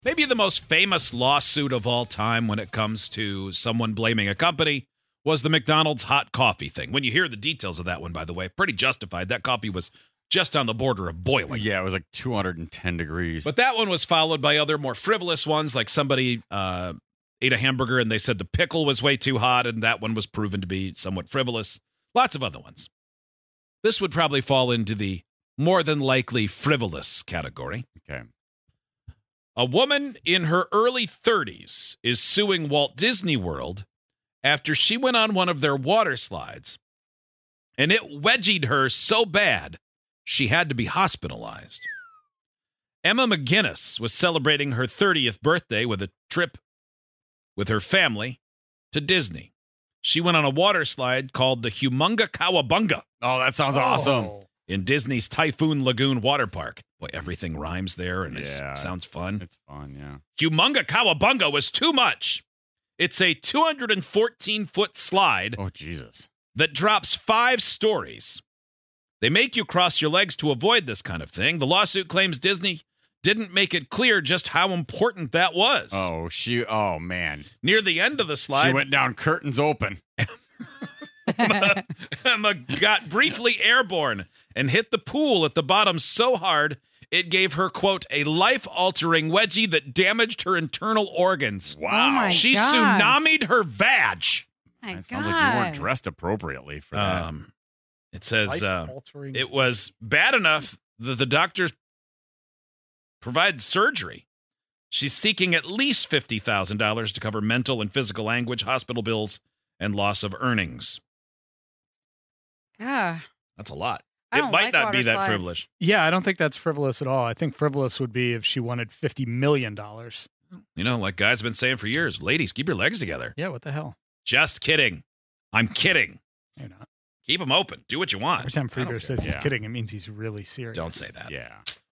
Maybe the most famous lawsuit of all time when it comes to someone blaming a company was the McDonald's hot coffee thing. When you hear the details of that one, by the way, pretty justified. That coffee was just on the border of boiling. Yeah, it was like 210 degrees. But that one was followed by other more frivolous ones, like somebody ate a hamburger and they said the pickle was way too hot, and that one was proven to be somewhat frivolous. Lots of other ones. This would probably fall into the more than likely frivolous category. Okay. A woman in her early 30s is suing Walt Disney World after she went on one of their water slides, and it wedgied her so bad she had to be hospitalized. Emma McGinnis was celebrating her 30th birthday with a trip with her family to Disney. She went on a water slide called the Humunga Kawabunga. Oh, that sounds awesome. In Disney's Typhoon Lagoon Water Park. Boy, everything rhymes there and it sounds fun. It's fun, yeah. Humunga Kawabunga was too much. It's a 214-foot slide. Oh, Jesus. That drops 5 stories. They make you cross your legs to avoid this kind of thing. The lawsuit claims Disney didn't make it clear just how important that was. Oh, man. Near the end of the slide, she went down curtains open. Emma got briefly airborne and hit the pool at the bottom so hard it gave her, quote, a life-altering wedgie that damaged her internal organs. Wow. Oh my she God. tsunami'd her vag. It sounds like you weren't dressed appropriately for that. It says Life-altering. it was bad enough that the doctors provided surgery. She's seeking at least $50,000 to cover mental and physical anguish, hospital bills, and loss of earnings. Yeah. That's a lot. I It don't might like not water be that slides. frivolous. Yeah, I don't think that's frivolous at all. I think frivolous would be if she wanted $50 million. You know, like guys have been saying for years, ladies, keep your legs together. Yeah, what the hell? Just kidding. I'm kidding. You're not. Keep them open. Do what you want. Every time I don't Frieder says he's care. kidding, it means he's really serious. Don't say that. Yeah.